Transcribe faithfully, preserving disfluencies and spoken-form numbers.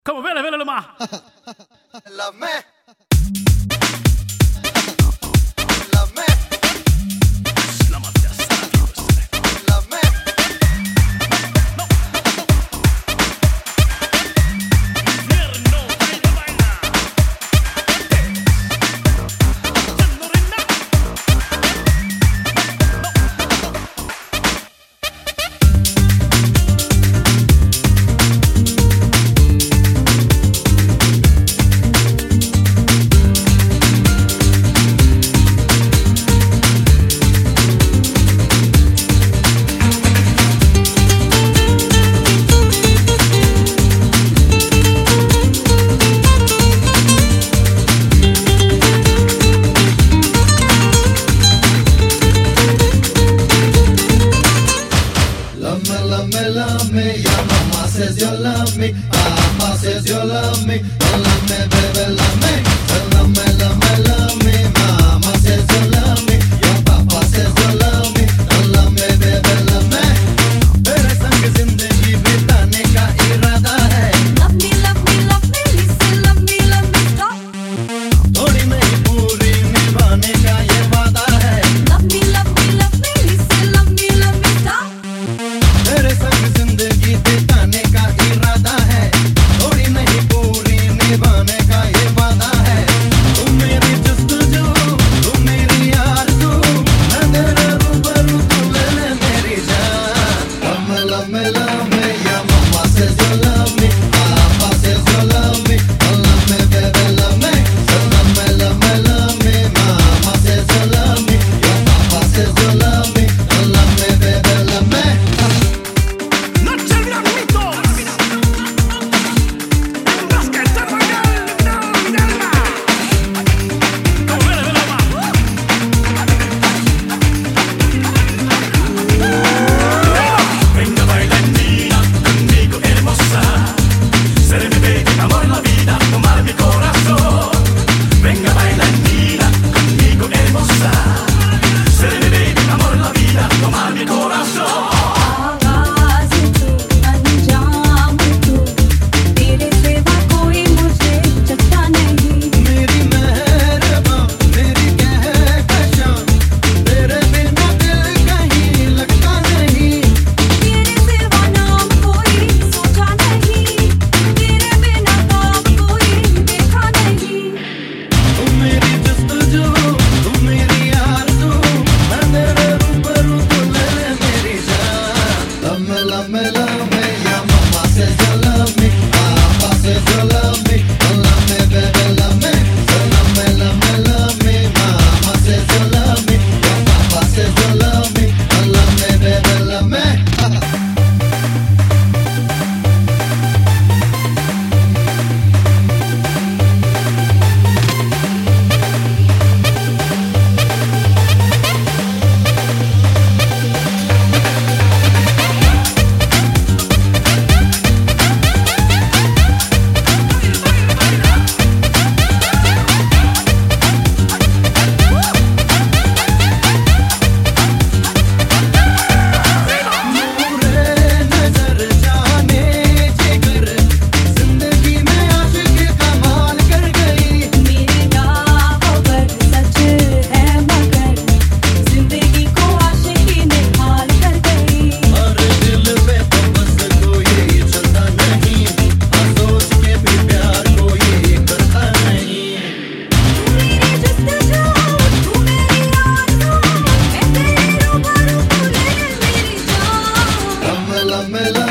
Come vele vele ma. Love me. Love me. Love me. Love me, love me, your mama says you love me, papa says you love me, oh love me, baby, love me, oh love me, love me, love me, mama says you love me, your papa says you love me, oh love me, baby, love me, तेरे संग जिंदगी बिताने का इरादा है, love me, love me, love me, listen, love me, love me, stop, थोड़ी नहीं पूरी निभाने का ये वादा है, love me, love me, love me, listen, love me, love me, stop. तेरे संग जिंदगी बिताने का इरादा है, थोड़ी नहीं पूरी निभाने का ये वादा है, तुम मेरी जस्तजू, तुम मेरी आरज़ू, मैं तेरे रूबरू, तू ले ले मेरी जान। Love me, love me, love me, your mama says you love me, papa says you love me, oh love me, baby, love me, so love me, love me, love me, mama says you love me, your papa says you love me, oh love me, baby, love me. Love me, love me, your mama says you love me, papa says you love me, oh love me, baby, love me, so love me, love me, love me, mama says you love me, your papa says you love me, oh love me, baby, love me. Love me, love